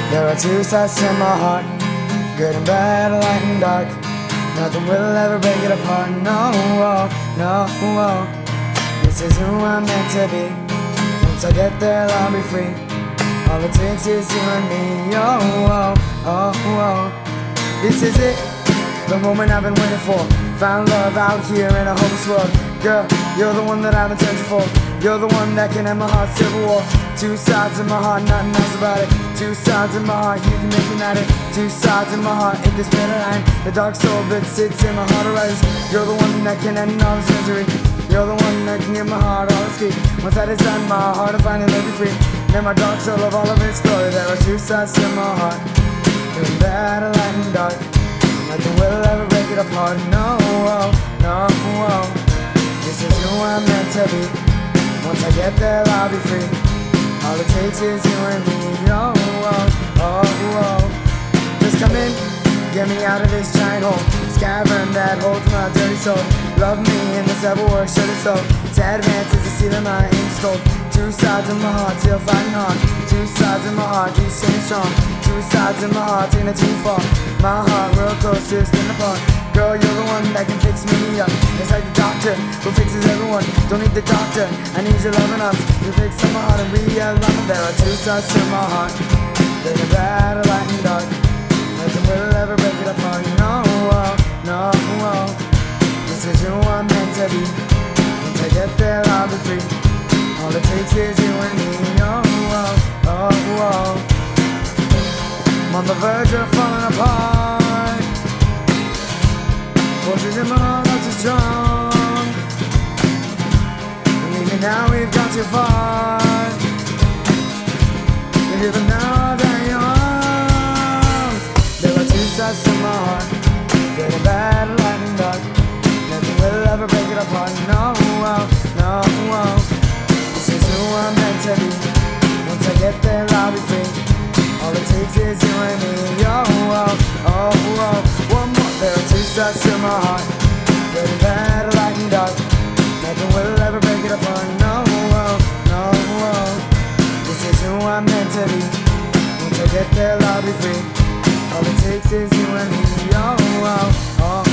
There are two sides to my heart, good and bad, light and dark. Nothing will ever break it apart, no, no. This is who I'm meant to be. Once I get there, I'll be free. All it takes is you and me, This is it, the moment I've been waiting for. Found love out here in a hopeless world. Girl, you're the one that I've been searching for. You're the one that can end my heart's civil war. Two sides of my heart, nothing else about it. Two sides of my heart, you can make me at it. Two sides of my heart, it this bitter line. The dark soul that sits in my heart arises. You're the one that can end all this misery. You're the one that can give my heart all its key. Once that is done, my heart will finally let me free. Then my dark soul of all of its glory. There are two sides to my heart, good and bad, light and dark. Nothing will ever break it apart, no. This is who I'm meant to be. Once I get there, I'll be free. All it takes is you and me, Just come in, get me out of this giant hole, this cavern that holds my dirty soul. Love me in this ever work, should it so. To advance is to see that my aim's cold. Two sides of my heart, still fighting hard. Two sides of my heart, keep staying strong. Two sides of my heart, taking it too far. My heart real close to spin apart. Girl, you're the one that can fix me up. It's like the doctor who fixes everyone. Don't need the doctor, I need your love and arms to fix my heart and realize there are two sides to my heart, good and bad, light and dark. Nothing will ever break it apart, no. This is who I'm meant to be. Once I get there, I'll be free. All it takes is you and me, I'm on the verge of falling apart. Forces in my heart are too strong. Believe me now, we've gone too far. We give them now their arms. There are two sides to my heart, good and bad, light and dark. Nothing will ever break it apart, no. This is who I'm meant to be. Once I get there, I'll be free. All it takes is you and me, One more, there are two sides to my heart, good and bad, light and dark. Nothing will ever break it apart, no. This is who I'm meant to be. Once I get there, I'll be free. All it takes is you and me,